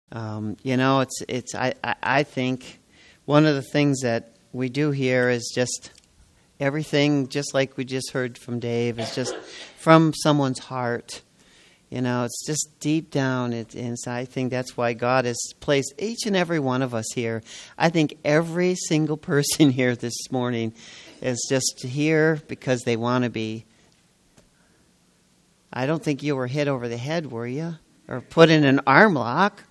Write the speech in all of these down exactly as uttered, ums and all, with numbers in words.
Um, you know, it's it's. I, I I think one of the things that we do here is just everything, just like we just heard from Dave, is just from someone's heart. You know, it's just deep down. It, and so I think that's why God has placed each and every one of us here. I think every single person here this morning is just here because they want to be. I don't think you were hit over the head, were you? Or put in an arm lock.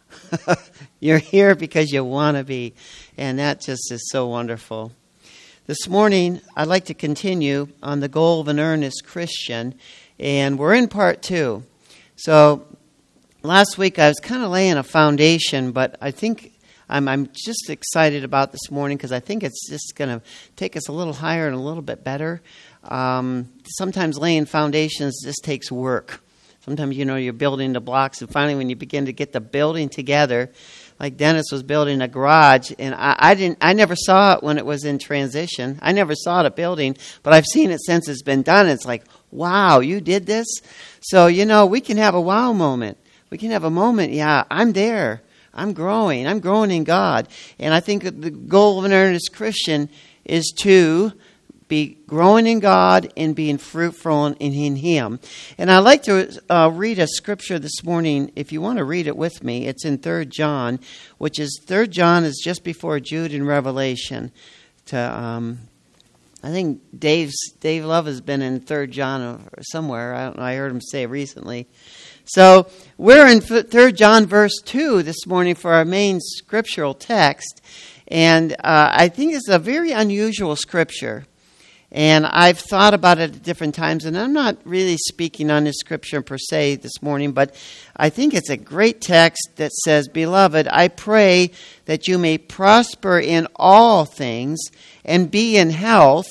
You're here because you want to be. And that just is so wonderful. This morning, I'd like to continue on the goal of an earnest Christian. And we're in part two. So last week I was kind of laying a foundation, but I think I'm, I'm just excited about this morning because I think it's just going to take us a little higher and a little bit better. Um, sometimes laying foundations just takes work. Sometimes, you know, you're building the blocks, and finally when you begin to get the building together, like Dennis was building a garage, and I, I didn't, I never saw it when it was in transition. I never saw it a building, but I've seen it since it's been done. It's like, wow, you did this? So, you know, we can have a wow moment. We can have a moment, yeah, I'm there. I'm growing. I'm growing in God. And I think the goal of an earnest Christian is to be growing in God and being fruitful in, in Him. And I'd like to uh, read a scripture this morning. If you want to read it with me, it's in Third John, which is, Third John is just before Jude and Revelation. To, um, I think Dave's, Dave Love has been in Third John or somewhere. I don't know. I heard him say recently. So we're in Third John verse two this morning for our main scriptural text. And uh, I think it's a very unusual scripture. And I've thought about it at different times, and I'm not really speaking on this scripture per se this morning, but I think it's a great text that says, "Beloved, I pray that you may prosper in all things and be in health,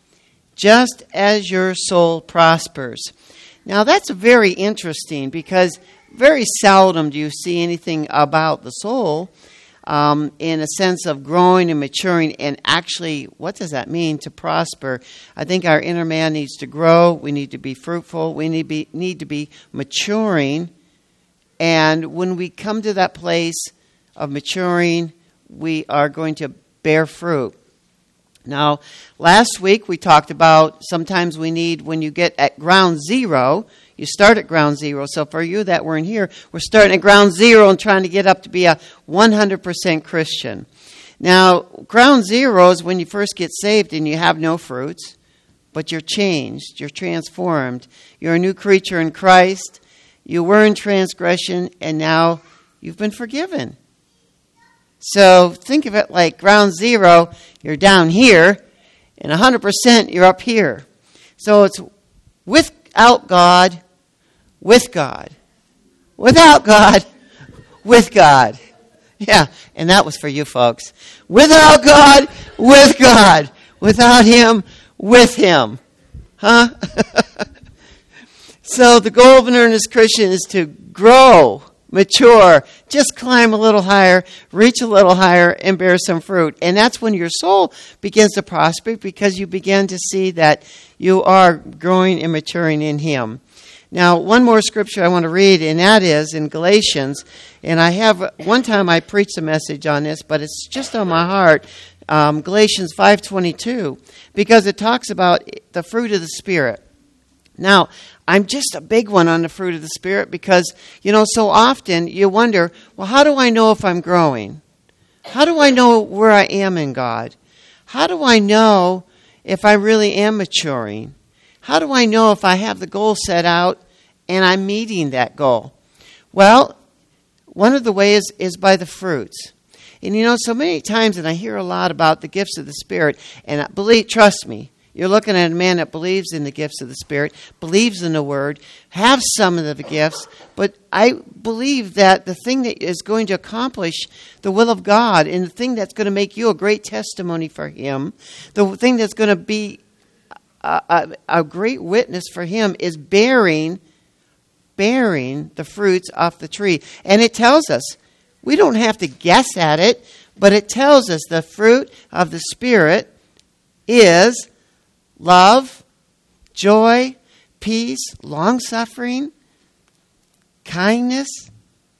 just as your soul prospers." Now, that's very interesting because very seldom do you see anything about the soul Um, in a sense of growing and maturing, and actually, what does that mean to prosper? I think our inner man needs to grow. We need to be fruitful. We need, be, need to be maturing. And when we come to that place of maturing, we are going to bear fruit. Now, last week we talked about sometimes we need, when you get at ground zero, you start at ground zero. So for you that weren't here, we're starting at ground zero and trying to get up to be a one hundred percent Christian. Now, ground zero is when you first get saved and you have no fruits, but you're changed, you're transformed. You're a new creature in Christ. You were in transgression, and now you've been forgiven. So think of it like ground zero, you're down here, and one hundred percent you're up here. So it's without God, with God. Without God, with God. Yeah, and that was for you folks. Without God, with God. Without Him, with Him. Huh? So the goal of an earnest Christian is to grow, mature, just climb a little higher, reach a little higher, and bear some fruit. And that's when your soul begins to prosper, because you begin to see that you are growing and maturing in Him. Now, one more scripture I want to read, and that is in Galatians. And I have, one time I preached a message on this, but it's just on my heart. Um, Galatians five twenty-two, because it talks about the fruit of the Spirit. Now, I'm just a big one on the fruit of the Spirit because, you know, so often you wonder, well, how do I know if I'm growing? How do I know where I am in God? How do I know if I really am maturing? How do I know if I have the goal set out and I'm meeting that goal? Well, one of the ways is by the fruits. And, you know, so many times, and I hear a lot about the gifts of the Spirit, and I believe, trust me, you're looking at a man that believes in the gifts of the Spirit, believes in the Word, have some of the gifts, but I believe that the thing that is going to accomplish the will of God, and the thing that's going to make you a great testimony for Him, the thing that's going to be a, a, a great witness for Him, is bearing, bearing the fruits off the tree. And it tells us, we don't have to guess at it, but it tells us the fruit of the Spirit is love, joy, peace, long-suffering, kindness,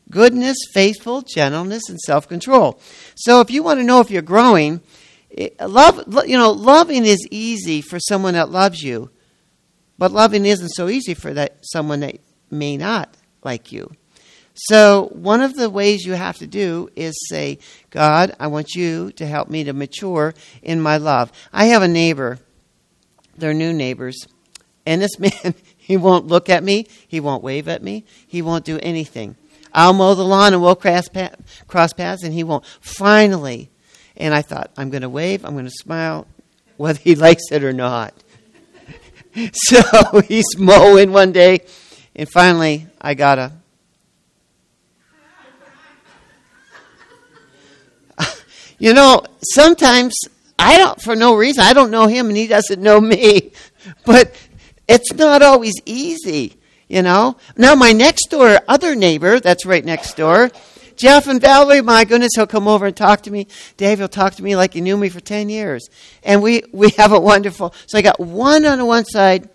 goodness, faithful, gentleness, and self-control. So if you want to know if you're growing, love, you know, loving is easy for someone that loves you, but loving isn't so easy for that someone that may not like you. So one of the ways you have to do is say, God, I want you to help me to mature in my love. I have a neighbor. They're new neighbors. And this man, he won't look at me. He won't wave at me. He won't do anything. I'll mow the lawn and we'll cross paths and he won't. Finally, and I thought, I'm going to wave. I'm going to smile, whether he likes it or not. So he's mowing one day. And finally, I got a... You know, sometimes I don't, for no reason, I don't know him and he doesn't know me. But it's not always easy, you know. Now, my next door, other neighbor that's right next door, Jeff and Valerie, my goodness, he'll come over and talk to me. Dave, he'll talk to me like he knew me for ten years. And we, we have a wonderful, so I got one on the one side,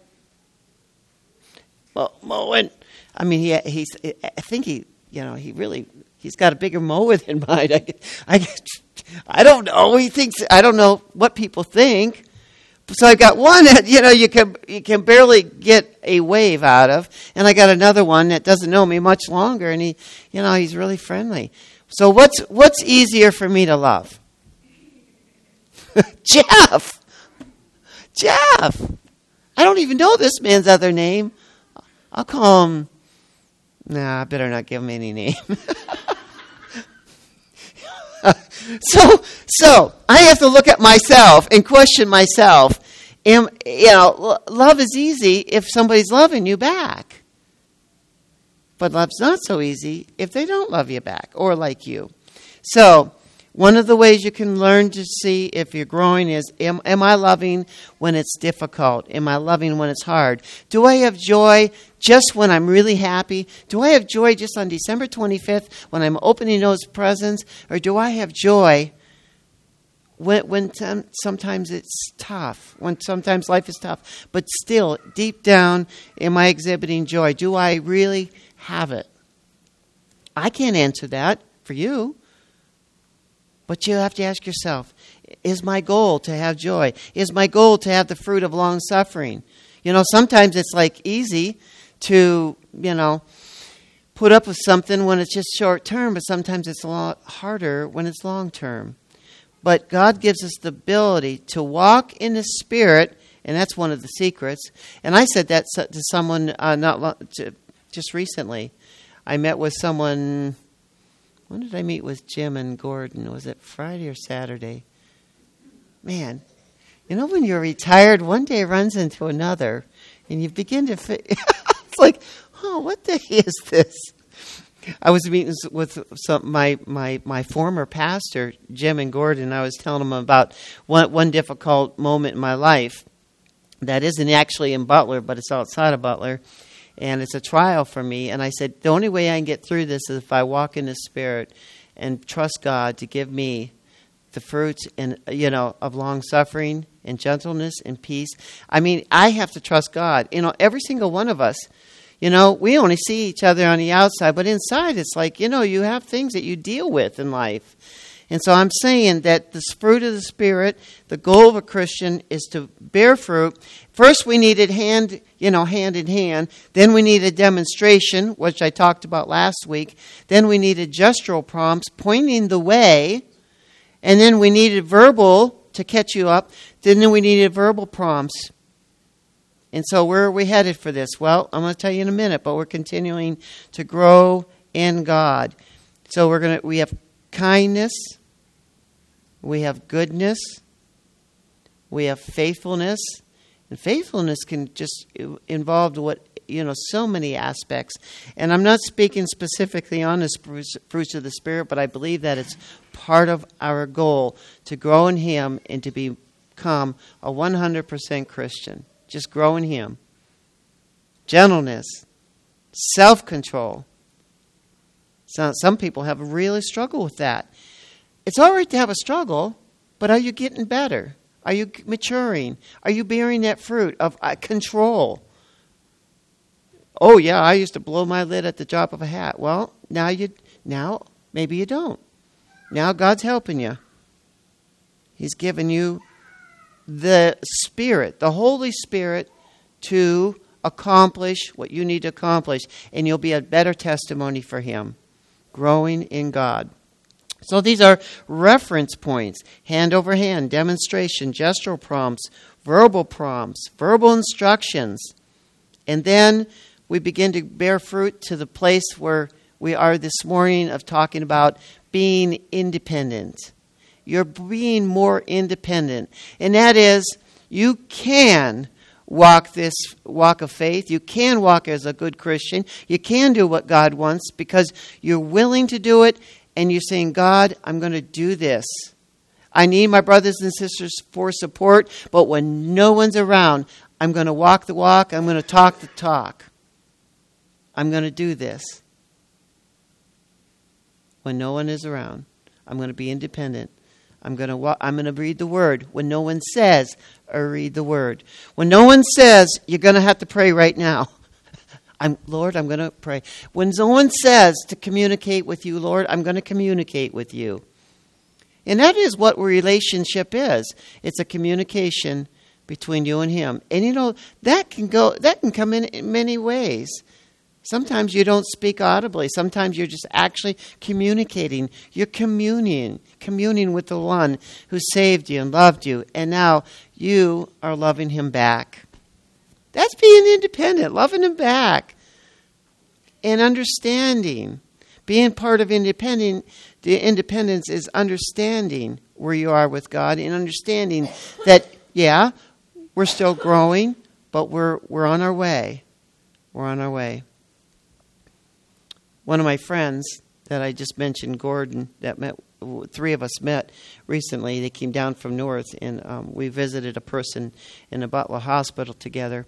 mowing. I mean, he, he's, I think he, you know, he really, he's got a bigger mower than mine. I, I, I don't know. He thinks, I don't know what people think. So I've got one that, you know, you can you can barely get a wave out of. And I got another one that doesn't know me much longer. And he, you know, he's really friendly. So what's what's easier for me to love? Jeff. Jeff. I don't even know this man's other name. I'll call him. Nah, I better not give him any name. So, so I have to look at myself and question myself. Am, you know, love is easy if somebody's loving you back. But love's not so easy if they don't love you back or like you. So, one of the ways you can learn to see if you're growing is, am, am I loving when it's difficult? Am I loving when it's hard? Do I have joy just when I'm really happy? Do I have joy just on December twenty-fifth when I'm opening those presents? Or do I have joy when, when t- sometimes it's tough, when sometimes life is tough? But still, deep down, am I exhibiting joy? Do I really have it? I can't answer that for you. But you have to ask yourself, is my goal to have joy? Is my goal to have the fruit of long suffering? You know, sometimes it's like easy to, you know, put up with something when it's just short term, but sometimes it's a lot harder when it's long term. But God gives us the ability to walk in the Spirit, and that's one of the secrets. And I said that to someone uh, not long, to, just recently. I met with someone... When did I meet with Jim and Gordon? Was it Friday or Saturday? Man, you know when you're retired, one day runs into another, and you begin to... Fi- it's like, oh, what the heck is this? I was meeting with some my my my former pastor, Jim and Gordon. I was telling them about one one difficult moment in my life that isn't actually in Butler, but it's outside of Butler. And it's a trial for me. And I said, the only way I can get through this is if I walk in the Spirit and trust God to give me the fruits and you know of long suffering and gentleness and peace. I mean, I have to trust God. You know, every single one of us, you know, we only see each other on the outside, but inside it's like, you know, you have things that you deal with in life. And so I'm saying that this fruit of the Spirit, the goal of a Christian is to bear fruit. First, we needed hand, you know, hand in hand. Then we needed demonstration, which I talked about last week. Then we needed gestural prompts, pointing the way. And then we needed verbal to catch you up. Then we needed verbal prompts. And so where are we headed for this? Well, I'm going to tell you in a minute, but we're continuing to grow in God. So we're going to, we have kindness. We have goodness. We have faithfulness. And faithfulness can just involve what, you know, so many aspects. And I'm not speaking specifically on the fruits of the Spirit, but I believe that it's part of our goal to grow in Him and to become a one hundred percent Christian. Just grow in Him. Gentleness. Self-control. So some people have a really struggle with that. It's all right to have a struggle, but are you getting better? Are you maturing? Are you bearing that fruit of uh, control? Oh, yeah, I used to blow my lid at the drop of a hat. Well, now you Now, maybe you don't. Now God's helping you. He's given you the Spirit, the Holy Spirit, to accomplish what you need to accomplish, and you'll be a better testimony for Him, growing in God. So these are reference points: hand over hand, demonstration, gestural prompts, verbal prompts, verbal instructions. And then we begin to bear fruit to the place where we are this morning of talking about being independent. You're being more independent. And that is, you can walk this walk of faith. You can walk as a good Christian. You can do what God wants because you're willing to do it, and you're saying, God, I'm going to do this. I need my brothers and sisters for support, but when no one's around, I'm going to walk the walk. I'm going to talk the talk. I'm going to do this. When no one is around, I'm going to be independent. I'm going to walk, I'm going to read the Word when no one says, or read the Word. When no one says, you're going to have to pray right now. I'm Lord, I'm going to pray. When no one says to communicate with you, Lord, I'm going to communicate with you. And that is what relationship is. It's a communication between you and Him. And you know, that can go, that can come in many ways. Sometimes you don't speak audibly. Sometimes you're just actually communicating. You're communing, communing with the one who saved you and loved you. And now you are loving Him back. That's being independent, loving Him back. And understanding. Being part of independent, the independence is understanding where you are with God and understanding that, yeah, we're still growing, but we're we're on our way. We're on our way. One of my friends that I just mentioned, Gordon, that met, three of us met recently. They came down from North, and um, we visited a person in a Butler hospital together.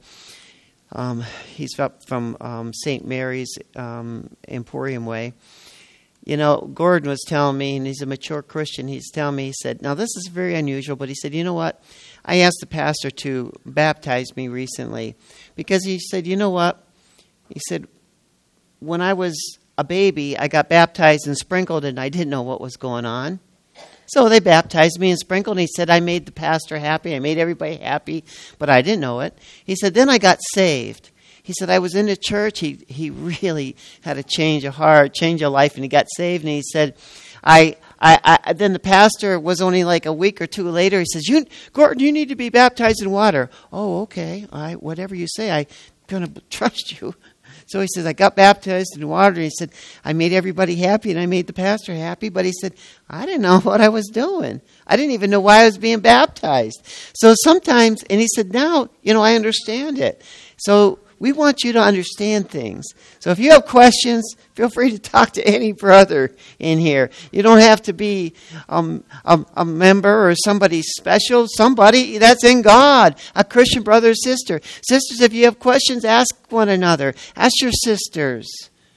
Um, he's up from um, Saint Mary's um, Emporium Way. You know, Gordon was telling me, and he's a mature Christian, he's telling me, he said, now this is very unusual, but he said, you know what? I asked the pastor to baptize me recently because he said, you know what? He said, when I was a baby, I got baptized and sprinkled, and I didn't know what was going on. So they baptized me and sprinkled, and he said, I made the pastor happy. I made everybody happy, but I didn't know it. He said, then I got saved. He said, I was in the church. He he really had a change of heart, change of life, and he got saved. And he said, I, I, I then the pastor was only like a week or two later. He says, you, Gordon, you need to be baptized in water. Oh, okay. I, whatever you say, I'm going to trust you. So he says, I got baptized in water. And he said, I made everybody happy and I made the pastor happy. But he said, I didn't know what I was doing. I didn't even know why I was being baptized. So sometimes, and he said, now, you know, I understand it. So we want you to understand things. So if you have questions, feel free to talk to any brother in here. You don't have to be um, a, a member or somebody special. Somebody that's in God, a Christian brother or sister. Sisters, if you have questions, ask one another. Ask your sisters.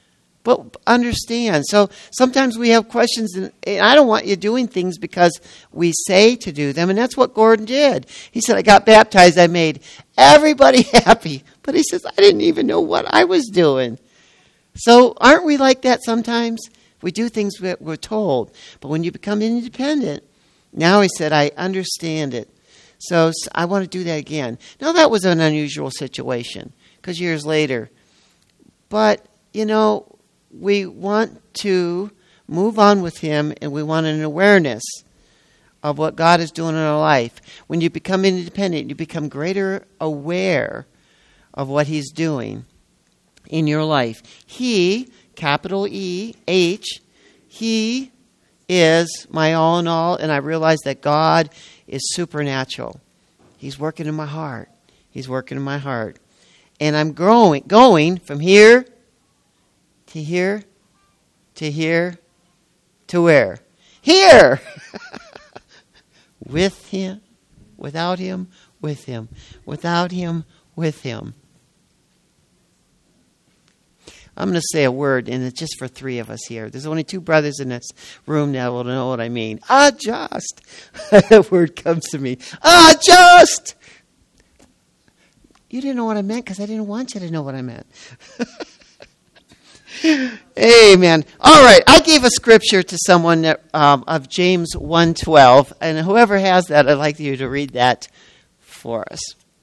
But understand. So sometimes we have questions, and I don't want you doing things because we say to do them. And that's what Gordon did. He said, I got baptized. I made everybody happy. But he says, I didn't even know what I was doing. So aren't we like that sometimes? We do things that we're told. But when you become independent, now he said, I understand it. So I want to do that again. Now that was an unusual situation because years later. But, you know, we want to move on with him, and we want an awareness of what God is doing in our life. When you become independent, you become greater aware of what He's doing in your life. He, capital E, H, He is my all in all, and I realize that God is supernatural. He's working in my heart. He's working in my heart. And I'm growing, going from here to here, to here, to where? Here! With Him, without Him, with Him, without Him, with Him. I'm going to say a word, and it's just for three of us here. There's only two brothers in this room that will know what I mean. Adjust. That word comes to me. Adjust. You didn't know what I meant because I didn't want you to know what I meant. Amen. All right, I gave a scripture to someone that, um, of James one twelve, and whoever has that, I'd like you to read that for us.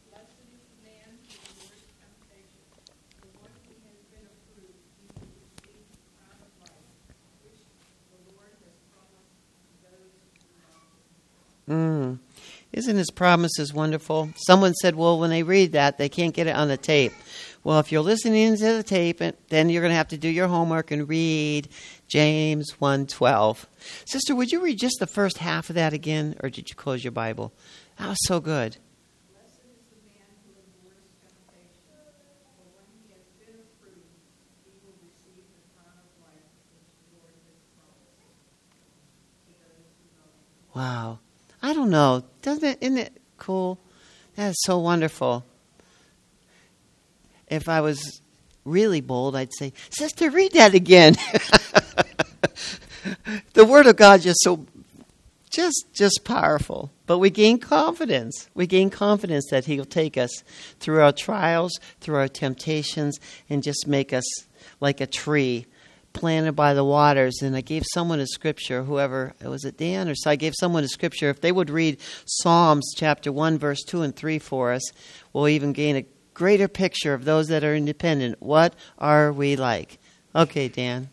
Mm. Isn't his promises wonderful? Someone said, well, when they read that, they can't get it on the tape. Well, if you're listening to the tape, then you're going to have to do your homework and read James one twelve. Sister, would you read just the first half of that again, or did you close your Bible? That was so good. Blessed is the man who endures temptation, for when he has been approved, he will receive the crown of life which the Lord has promised to those who love him. Wow. I don't know. Doesn't it, isn't it cool? That is so wonderful. If I was really bold, I'd say, Sister, read that again. The Word of God just so, just, just powerful. But we gain confidence. We gain confidence that He'll take us through our trials, through our temptations, and just make us like a tree planted by the waters. And I gave someone a scripture, whoever, was it Dan or so? I gave someone a scripture. If they would read Psalms chapter one, verse two and three for us, we'll even gain a greater picture of those that are independent. What are we like? Okay, Dan.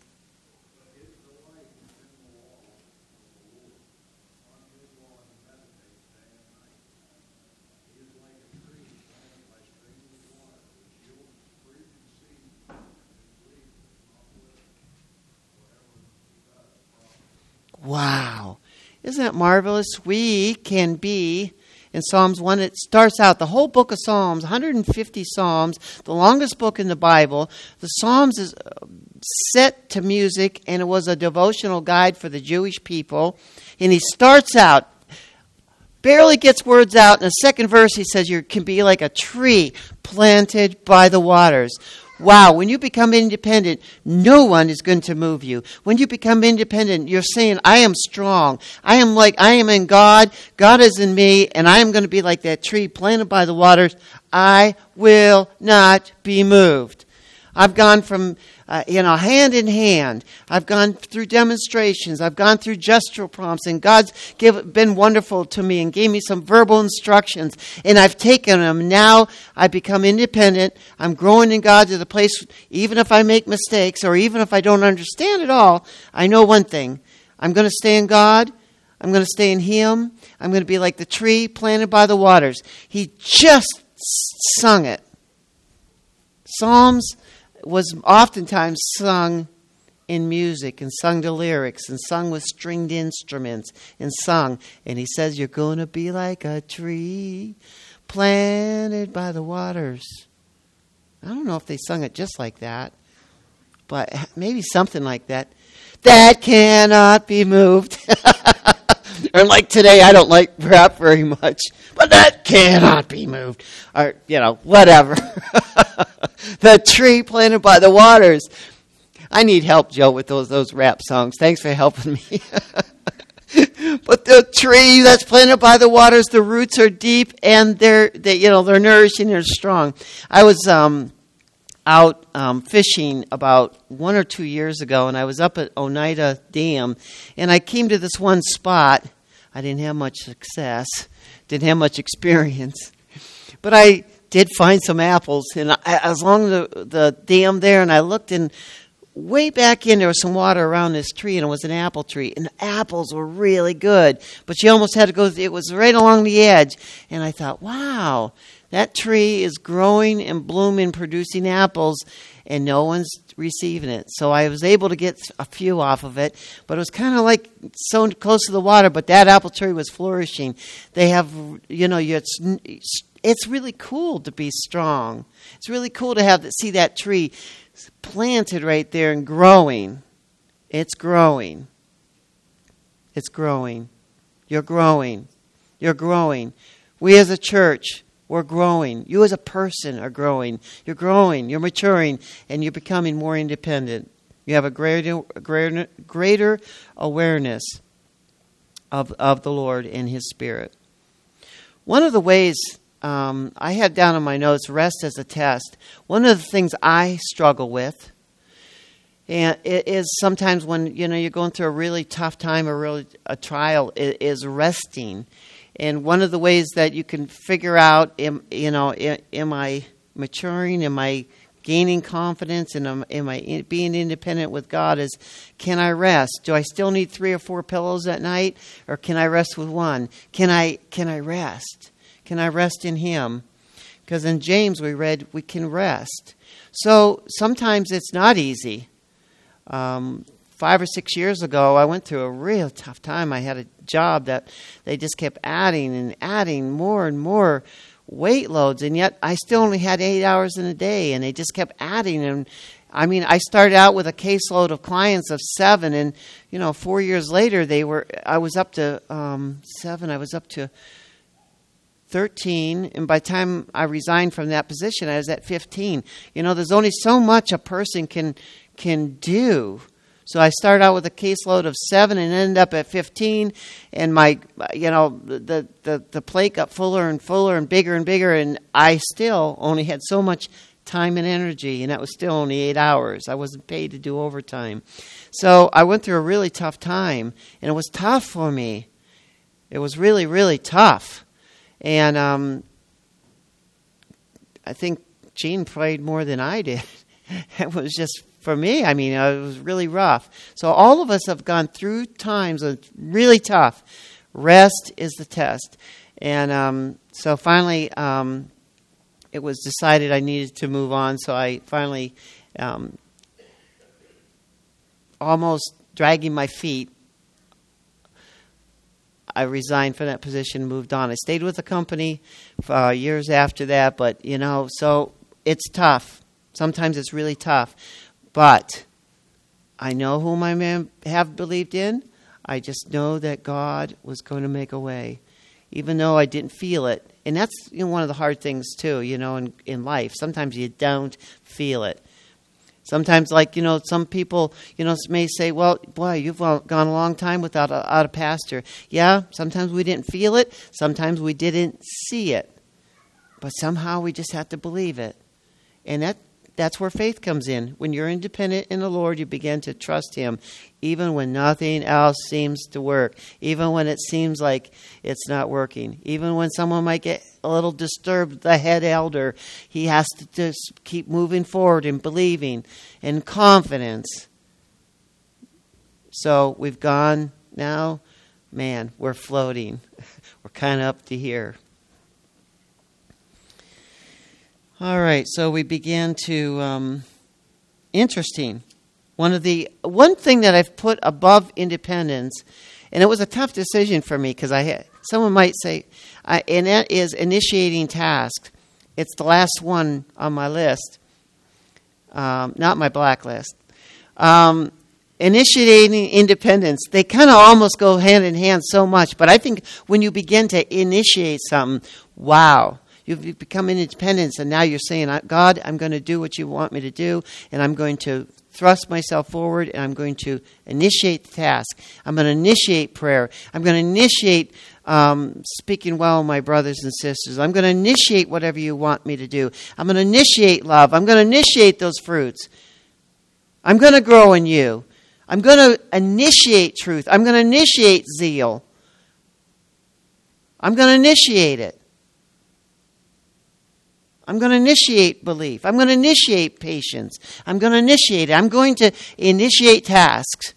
Wow. Isn't that marvelous? We can be, in Psalms one, it starts out, the whole book of Psalms, one hundred fifty Psalms, the longest book in the Bible. The Psalms is set to music, and it was a devotional guide for the Jewish people. And he starts out, barely gets words out. In the second verse, he says, you can be like a tree planted by the waters. Wow, when you become independent, no one is going to move you. When you become independent, you're saying, I am strong. I am like, I am in God. God is in me, and I am going to be like that tree planted by the waters. I will not be moved. I've gone from, uh, you know, hand in hand. I've gone through demonstrations. I've gone through gestural prompts, and God's give, been wonderful to me and gave me some verbal instructions, and I've taken them. Now I become independent. I'm growing in God to the place, even if I make mistakes or even if I don't understand it all, I know one thing. I'm going to stay in God. I'm going to stay in Him. I'm going to be like the tree planted by the waters. He just sung it. Psalms was oftentimes sung in music and sung to lyrics and sung with stringed instruments and sung. And he says, you're going to be like a tree planted by the waters. I don't know if they sung it just like that, but maybe something like that. That cannot be moved. Or like today, I don't like rap very much, but that cannot be moved. Or, you know, whatever. The tree planted by the waters. I need help, Joe, with those those rap songs. Thanks for helping me. But the tree that's planted by the waters, the roots are deep and they're they you know they're nourishing, they're strong. I was um, out um, fishing about one or two years ago, and I was up at Oneida Dam, and I came to this one spot. I didn't have much success, didn't have much experience, but I did find some apples, and I, I was along the, the dam there, and I looked, and way back in there was some water around this tree, and it was an apple tree, and the apples were really good, but you almost had to go, it was right along the edge, and I thought, wow, that tree is growing and blooming, producing apples, and no one's receiving it. So I was able to get a few off of it, but it was kind of like so close to the water, but that apple tree was flourishing. They have, you know, it's, it's really cool to be strong. It's really cool to have see that tree planted right there and growing. It's growing. It's growing. You're growing. You're growing. We as a church, we're growing. You as a person are growing. You're growing. You're maturing, and you're becoming more independent. You have a greater, greater, greater awareness of of the Lord and His Spirit. One of the ways um, I had down on my notes, rest as a test. One of the things I struggle with And it is sometimes when, you know, you're going through a really tough time, a really a trial, it is resting. And one of the ways that you can figure out, am, you know, am, am I maturing? Am I gaining confidence? And am, am I in, being independent with God is, can I rest? Do I still need three or four pillows at night? Or can I rest with one? Can I, can I rest? Can I rest in Him? Because in James we read we can rest. So sometimes it's not easy. Um, five or six years ago, I went through a real tough time. I had a job that they just kept adding and adding more and more weight loads, and yet I still only had eight hours in a day, and they just kept adding. And I mean, I started out with a caseload of clients of seven, and you know, four years later, they were. I was up to um, seven. I was up to thirteen, and by the time I resigned from that position, I was at fifteen. You know, there's only so much a person can can do. So I started out with a caseload of seven and ended up at fifteen, and my, you know, the, the, the plate got fuller and fuller and bigger and bigger, and I still only had so much time and energy, and that was still only eight hours. I wasn't paid to do overtime. So I went through a really tough time, and it was tough for me. It was really, really tough. And um, I think Gene prayed more than I did. It was just, for me, I mean, it was really rough. So all of us have gone through times that's really tough. Rest is the test. And um, so finally, um, it was decided I needed to move on. So I finally, um, almost dragging my feet, I resigned from that position, moved on. I stayed with the company for uh, years after that, but, you know, so it's tough. Sometimes it's really tough. But I know whom I may have believed in. I just know that God was going to make a way, even though I didn't feel it. And that's, you know, one of the hard things, too, you know, in, in life. Sometimes you don't feel it. Sometimes, like, you know, some people, you know, may say, well, boy, you've gone a long time without a, without a pastor. Yeah, sometimes we didn't feel it. Sometimes we didn't see it. But somehow we just have to believe it. And that that's where faith comes in. When you're independent in the Lord, you begin to trust Him, even when nothing else seems to work, even when it seems like it's not working, even when someone might get a little disturbed, the head elder, he has to just keep moving forward and believing and confidence. So we've gone now, man, we're floating. We're kind of up to here. All right, so we began to, um, interesting. One of the, one thing that I've put above independence, and it was a tough decision for me because I had, someone might say, I, and that is initiating tasks. It's the last one on my list, um, not my blacklist. Um, initiating independence, they kind of almost go hand in hand so much, but I think when you begin to initiate something, wow. You've become independent, and now you're saying, God, I'm going to do what you want me to do, and I'm going to thrust myself forward, and I'm going to initiate the task. I'm going to initiate prayer. I'm going to initiate um, speaking well of my brothers and sisters. I'm going to initiate whatever you want me to do. I'm going to initiate love. I'm going to initiate those fruits. I'm going to grow in you. I'm going to initiate truth. I'm going to initiate zeal. I'm going to initiate it. I'm going to initiate belief. I'm going to initiate patience. I'm going to initiate it. I'm going to initiate tasks.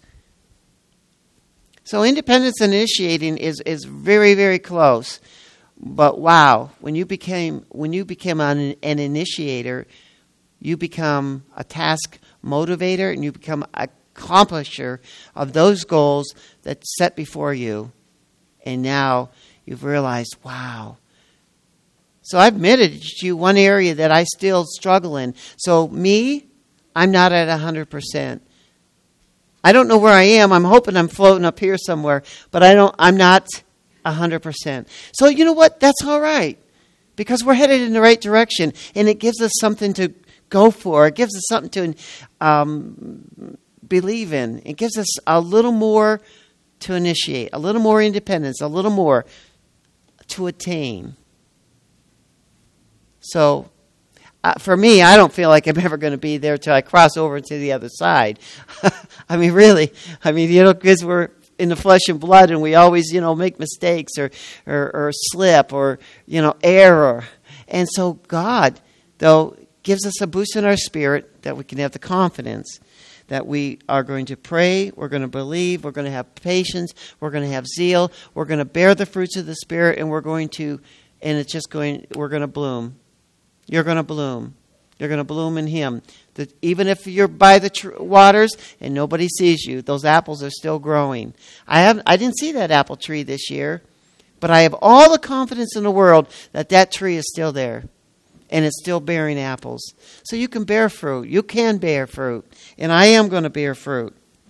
So independence and initiating is, is very, very close. But wow, when you became when you become an, an initiator, you become a task motivator, and you become an accomplisher of those goals that's set before you. And now you've realized, wow. So I've admitted to you one area that I still struggle in. So me, I'm not at one hundred percent. I don't know where I am. I'm hoping I'm floating up here somewhere, but I don't. I'm not one hundred percent. So you know what? That's all right, because we're headed in the right direction, and it gives us something to go for. It gives us something to um, believe in. It gives us a little more to initiate, a little more independence, a little more to attain. So uh, for me, I don't feel like I'm ever going to be there till I cross over to the other side. I mean, really. I mean, you know, because we're in the flesh and blood, and we always, you know, make mistakes or, or, or slip or, you know, error. And so God, though, gives us a boost in our spirit that we can have the confidence that we are going to pray, we're going to believe, we're going to have patience, we're going to have zeal, we're going to bear the fruits of the Spirit, and we're going to, and it's just going, we're going to bloom. You're going to bloom. You're going to bloom in Him. That even if you're by the tr- waters and nobody sees you, those apples are still growing. I have, I didn't see that apple tree this year, but I have all the confidence in the world that that tree is still there. And it's still bearing apples. So you can bear fruit. You can bear fruit. And I am going to bear fruit.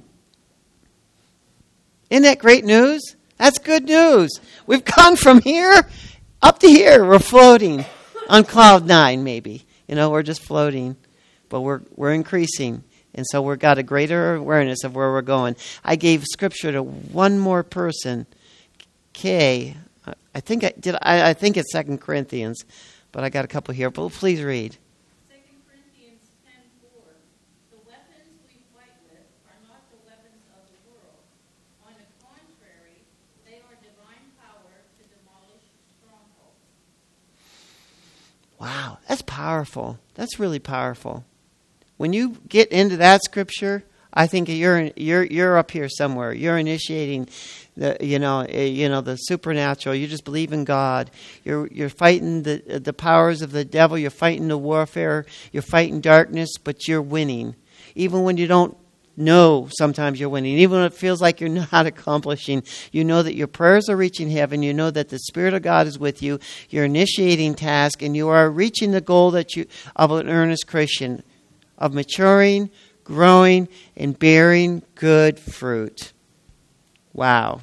Isn't that great news? That's good news. We've gone from here up to here. We're floating on cloud nine, maybe. You know, we're just floating. But we're we're increasing. And so we've got a greater awareness of where we're going. I gave scripture to one more person. Kay. I think I did. I, I think it's Second Corinthians. But I got a couple here. But please read. Second Corinthians ten four. The weapons we fight with are not the weapons of the world. On the contrary, they are divine power to demolish strongholds. Wow, that's powerful. That's really powerful. When you get into that scripture, I think you're you're you're up here somewhere. You're initiating the you know you know the supernatural. You just believe in God. You're you're fighting the the powers of the devil. You're fighting the warfare. You're fighting darkness, but you're winning. Even when you don't know, sometimes you're winning. Even when it feels like you're not accomplishing, you know that your prayers are reaching heaven. You know that the Spirit of God is with you. You're initiating task, and you are reaching the goal that you of an earnest Christian, of maturing, growing, and bearing good fruit. Wow.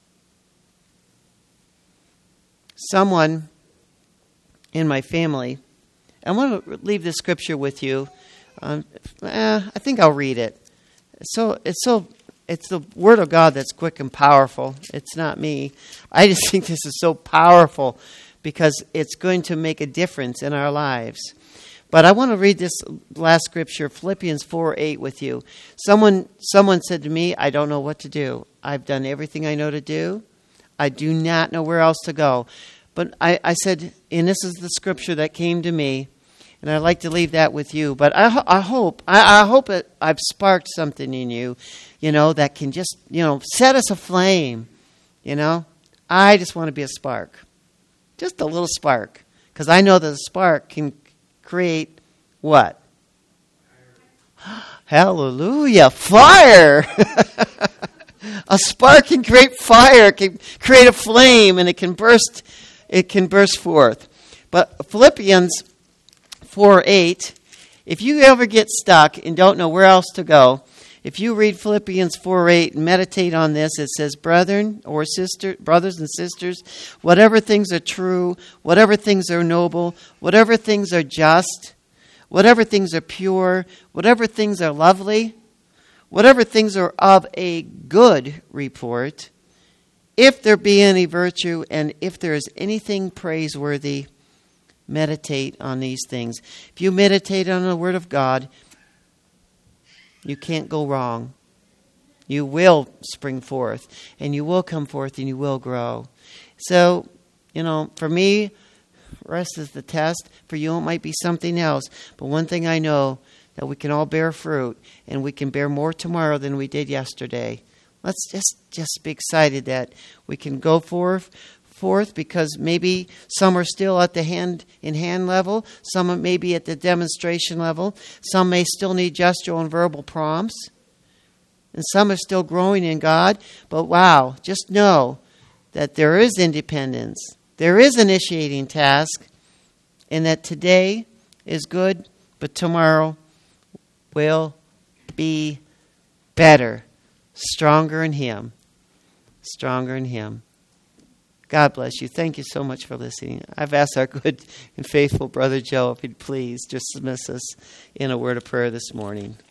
Someone in my family, I want to leave this scripture with you. Um, eh, I think I'll read it. So it's so it's the Word of God that's quick and powerful. It's not me. I just think this is so powerful because it's going to make a difference in our lives. But I want to read this last scripture, Philippians four eight, with you. Someone someone said to me, I don't know what to do. I've done everything I know to do. I do not know where else to go. But I, I said, and this is the scripture that came to me, and I'd like to leave that with you. But I, I hope I, I hope it, I've sparked something in you, you know, that can just, you know, set us aflame. You know, I just want to be a spark, just a little spark, because I know that a spark can create what? Hallelujah. Fire. A spark can create fire, it can create a flame, and it can burst it can burst forth. But Philippians four eight, if you ever get stuck and don't know where else to go, if you read Philippians four eight and meditate on this, it says, brethren or sister, brothers and sisters, whatever things are true, whatever things are noble, whatever things are just, whatever things are pure, whatever things are lovely, whatever things are of a good report, if there be any virtue and if there is anything praiseworthy, meditate on these things. If you meditate on the Word of God, you can't go wrong. You will spring forth, and you will come forth, and you will grow. So, you know, for me, rest is the test. For you, it might be something else. But one thing I know, that we can all bear fruit, and we can bear more tomorrow than we did yesterday. Let's just, just be excited that we can go forth, forth because maybe some are still at the hand-in-hand level. Some may be at the demonstration level. Some may still need gestural and verbal prompts. And some are still growing in God. But wow, just know that there is independence. There is initiating task. And that today is good, but tomorrow will be better. Stronger in Him. Stronger in Him. God bless you. Thank you so much for listening. I've asked our good and faithful brother Joe if he'd please just dismiss us in a word of prayer this morning.